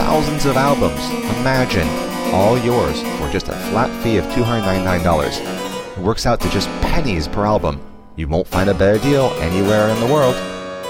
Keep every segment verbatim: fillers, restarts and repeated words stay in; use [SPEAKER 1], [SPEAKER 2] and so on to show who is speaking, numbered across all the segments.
[SPEAKER 1] thousands of albums. Imagine, all yours for just a flat fee of two hundred ninety-nine dollars. It works out to just pennies per album. You won't find a better deal anywhere in the world.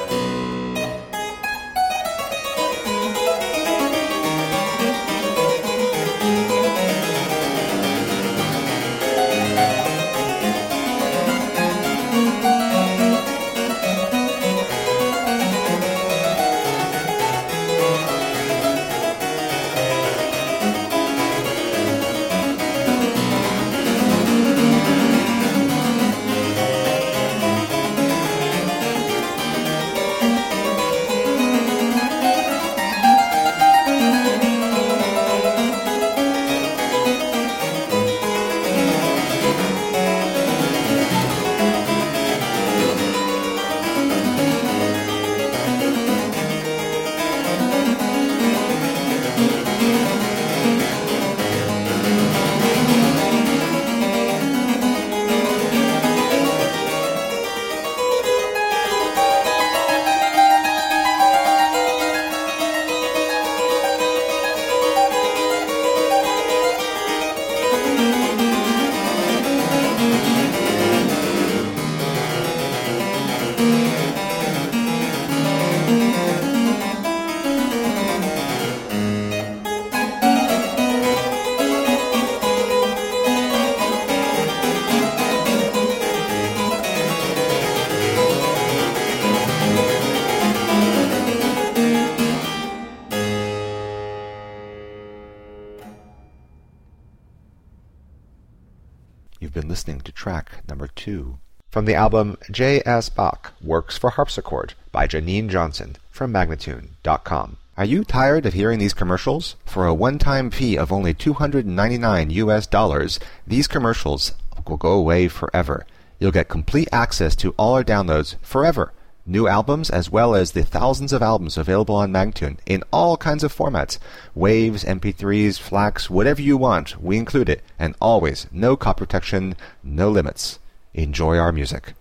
[SPEAKER 1] You've been listening to track number two from the album J S. Bach Works for Harpsichord by Janine Johnson from Magnatune dot com. Are you tired of hearing these commercials? For a one-time fee of only two hundred ninety-nine U S dollars, these commercials will go away forever. You'll get complete access to all our downloads forever. New albums as well as the thousands of albums available on Magnatune in all kinds of formats. Waves, M P threes, FLACs, whatever you want, we include it. And always, no copy protection, no limits. Enjoy our music.